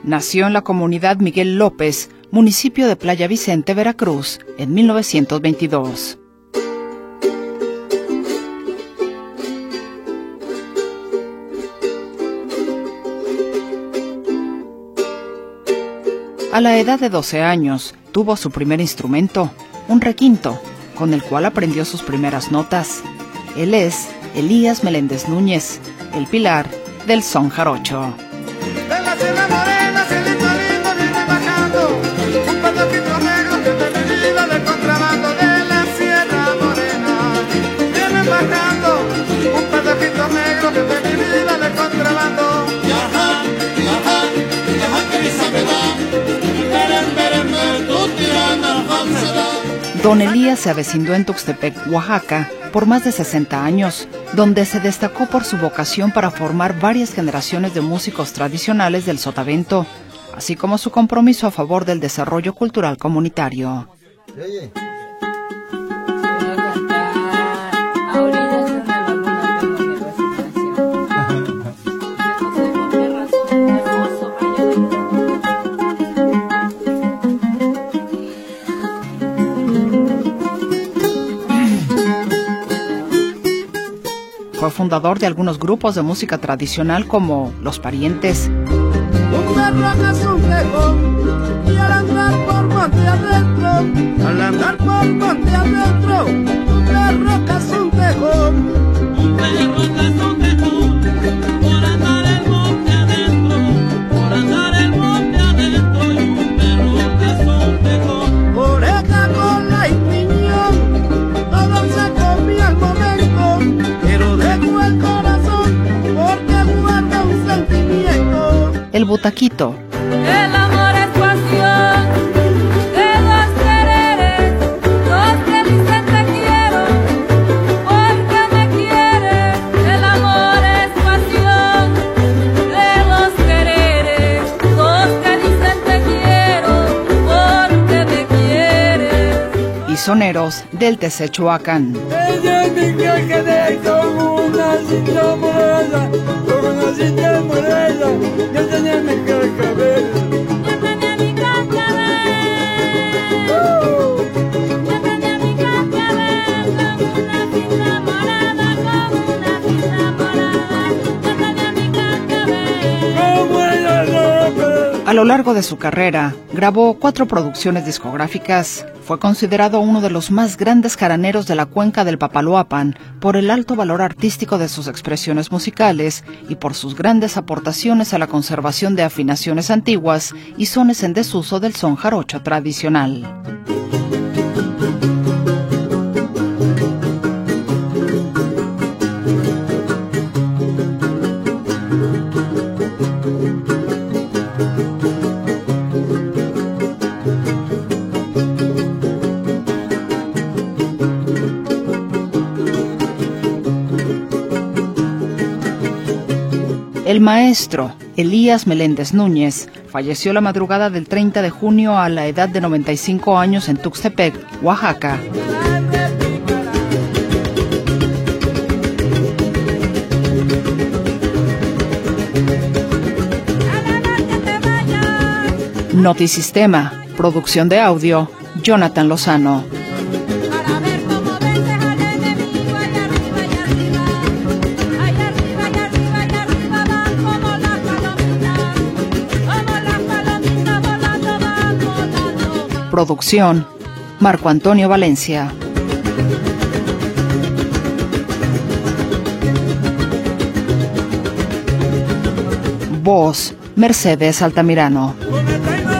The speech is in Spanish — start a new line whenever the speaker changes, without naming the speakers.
Nació en la comunidad Miguel López, municipio de Playa Vicente, Veracruz, en 1922. A la edad de 12 años, tuvo su primer instrumento, un requinto, con el cual aprendió sus primeras notas. Él es Elías Meléndez Núñez, el pilar del son jarocho.
De la Sierra Morena, cielito lindo viene bajando, un pedacito negro que de mi vida de contrabando. De la Sierra Morena, viene bajando, un pedacito negro que de mi vida de contrabando. Yaja, yaja, yaja que Isabela, beren, beren, tu tirana falsedad.
Don Elías se avecindó en Tuxtepec, Oaxaca, por más de 60 años, donde se destacó por su vocación para formar varias generaciones de músicos tradicionales del sotavento, así como su compromiso a favor del desarrollo cultural comunitario. Fue fundador de algunos grupos de música tradicional como Los Parientes,
Un perro que es un tejón, y al andar por monte adentro, al andar por monte adentro, un perro que es un tejón. Un perro que es un tejón, por andar el monte adentro, por andar el monte adentro, y un perro que es un tejón. Oreja, cola y piñón, todo se comía al momento, pero dejo el corazón porque guarda un sentimiento.
el butaquito,
El amor es pasión de dos quereres, dos que dicen te quiero porque me quieres. El amor es pasión de dos quereres, dos que dicen te quiero porque me quieres.
y soneros del Tezechuacán.
Ella es mi caja de con una cinta morada, con una cinta morada, yo tenía mi cascabel.
Yo tenía mi cascabel, yo tenía mi cascabel, con una cinta morada, con una cinta morada, yo tenía mi cascabel.
Como ella ropa.
A lo largo de su carrera, grabó 4 producciones discográficas. Fue considerado uno de los más grandes jaraneros de la cuenca del Papaloapan por el alto valor artístico de sus expresiones musicales y por sus grandes aportaciones a la conservación de afinaciones antiguas y sones en desuso del son jarocho tradicional. El maestro Elías Meléndez Núñez falleció la madrugada del 30 de junio a la edad de 95 años en Tuxtepec, Oaxaca. Notisistema, producción de audio, Jonathan Lozano.
Para ver cómo vences al enemigo, allá arriba, allá arriba, allá arriba, allá arriba, allá arriba van como las palomitas volando, van volando.
Producción, Marco Antonio Valencia. Voz, Mercedes Altamirano.
Una